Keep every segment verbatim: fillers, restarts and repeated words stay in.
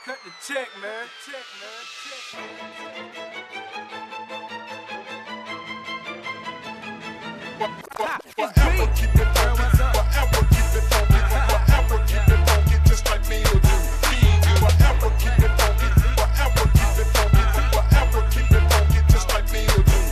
Cut the check, man. Check, man. Forever keep it funky, forever keep it funky, forever keep it funky, just like me or you. Forever keep it funky, forever keep it funky, forever keep it funky, just like me or you.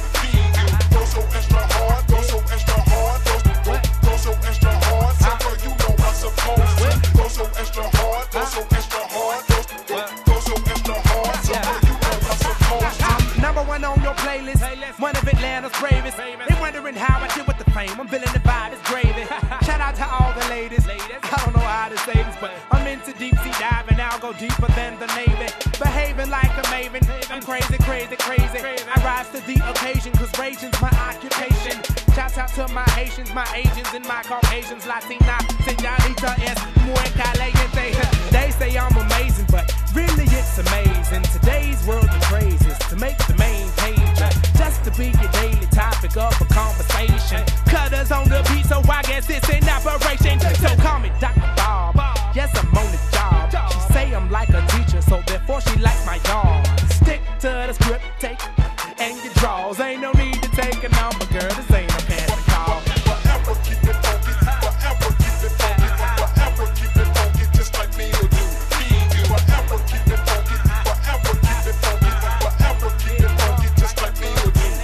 Go so extra hard, go so extra hard, go, go, go so extra hard. So girl, you know I'm supposed to. Go so extra hard, go so extra hard, go, go, go so extra hard. So girl, you know I'm supposed to. Number one on your playlist, one of Atlanta's bravest. They wondering how I did with the fame. I'm feeling the vibe, it's gravy. Shout out to all the ladies. I don't know how to say this, but I'm into deep sea diving. I'll go deeper than the Navy. Behaving like a maven. I'm crazy, crazy, crazy. I rise to the occasion, cause raging's my occupation. Shout out to my Haitians, my Asians, and my Caucasians. Latina, señorita, es muy caliente. They say I'm amazing, but really it's amazing. Today's world of craze is to make the main page just to be your daily topic of a conversation. Cutters on the beat, so I guess it's in operation. So call me Doctor Bob. Yes, I'm on the job. She say I'm like a teacher, so therefore she likes my dog. Stick to the script, take and your draws. Ain't no need to take a number, girl. This ain't no casting call. Forever keep it funky, forever keep it funky, forever keep it funky, just like me or you. Forever keep it funky, forever keep it funky, forever keep it funky, just like me or you.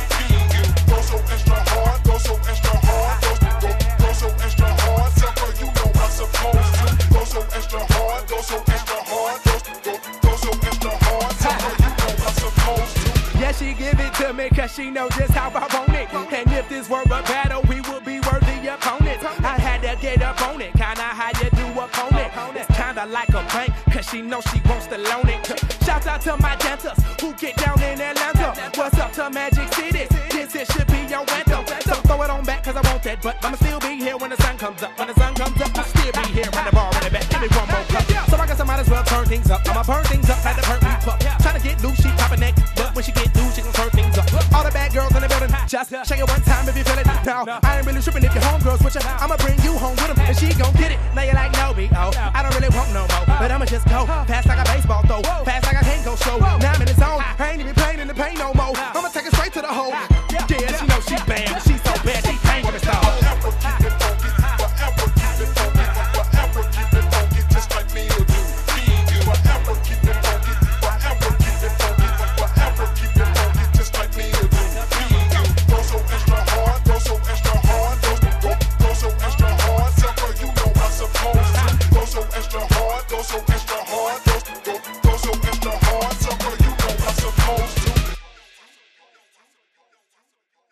Go so extra hard, go so extra hard, go, go, go so extra hard. So girl, you know I'm supposed to. Go so extra hard, go so extra hard, go, go, go so extra hard. So girl, you know I'm supposed to. Yeah, she give it to me cause she know just how I want it. And if this were a battle, we would be worthy opponents. I had to get up on it, kinda how you do opponent. It's kinda like a bank, cause she know she wants to loan it. Shouts out to my dancers who get down in Atlanta. What's up to Magic City? This it should be your anthem. So throw it on back cause I want that, but I'ma still be here when the sun comes up. When the sun comes up, I'll still be here. Run the bar, run it back, give me one more cup. So I guess I might as well turn things up. I'ma burn things up like the burnt meat pup. Tryna get loose, she poppin' neck, but when she get loose, she gon' turn things up. All the bad girls in the building, just shake it one time if you feel it. Now, I ain't really tripping if your homegirls with ya. I'ma bring you home with them, and she gon' get it. Now you're like, no, B O, I don't really want no more, but I'ma just go past